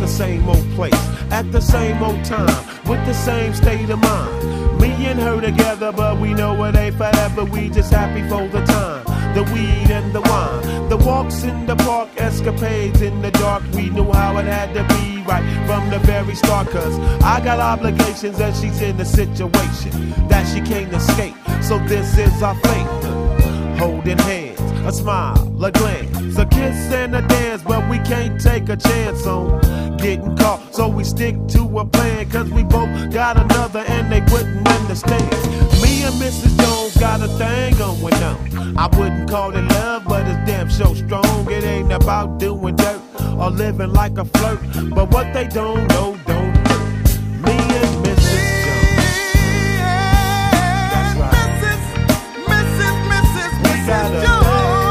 the same old place, at the same old time, with the same state of mind. Me and her together, but we know it ain't forever. We just happy for the time, the weed and the wine, the walks in the park, escapades in the dark. We knew how it had to be right from the very start. Cause I got obligations and she's in a situation that she can't escape. So this is our fate, holding hands, a smile, a glance, a kiss and a dance. But we can't take a chance on getting caught, so we stick to a plan. Cause we both got another and they wouldn't understand. Me and Mrs. Jones got a thing going on. I wouldn't call it love, but it's damn so strong. It ain't about doing dirt or living like a flirt, but what they don't know don't hurt. Me and Mrs. Jones. That's right. Mrs. Jones.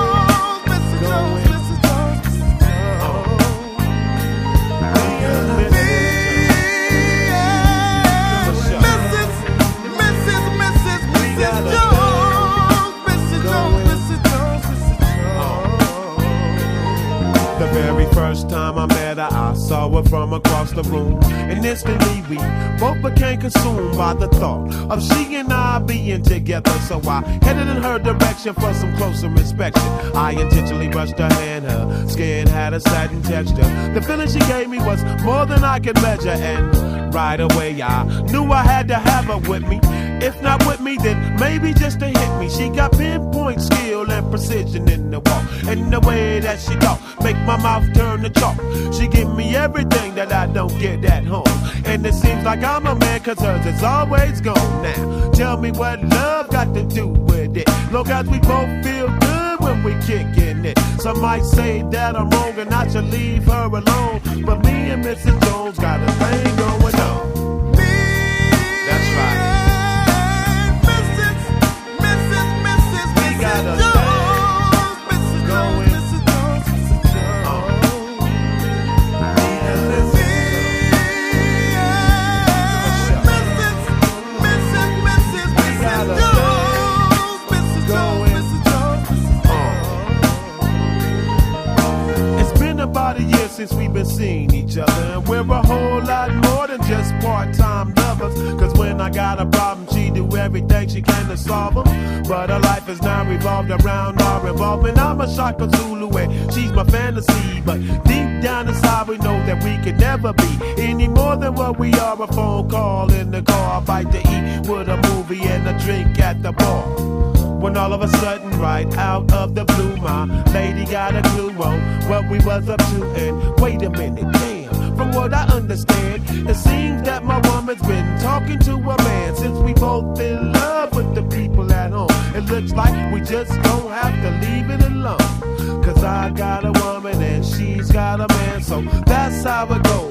First time I met her, I saw her from across the room, and instantly we both became consumed by the thought of she and I being together. So I headed in her direction for some closer inspection. I intentionally brushed her hand, her skin had a satin texture. The feeling she gave me was more than I could measure, and right away I knew I had to have her with me. If not with me, then maybe just to hit me. She got pinpoint skill and precision in the walk, and the way that she talk make my mouth turn to chalk. She give me everything that I don't get at home, and it seems like I'm a man, cause hers is always gone. Now tell me what love got to do with it, long as we both feel good when we kicking it. Some might say that I'm wrong and I should leave her alone, but me and Mrs. Jones got a thing going on. That's right. We got a thing going. About a year since we've been seeing each other, and we're a whole lot more than just part-time lovers. Cause when I got a problem, she do everything she can to solve them. But her life is now revolved around our involvement. I'm a Shaka Zulu and she's my fantasy, but deep down inside we know that we could never be any more than what we are. A phone call in the car, a bite to eat with a movie and a drink at the bar. When all of a sudden, right out of the blue, my lady got a clue on what we was up to. And wait a minute, damn, from what I understand, it seems that my woman's been talking to a man since we both in love with the people at home. It looks like we just don't have to leave it alone, cause I got a woman and she's got a man, so that's how it goes.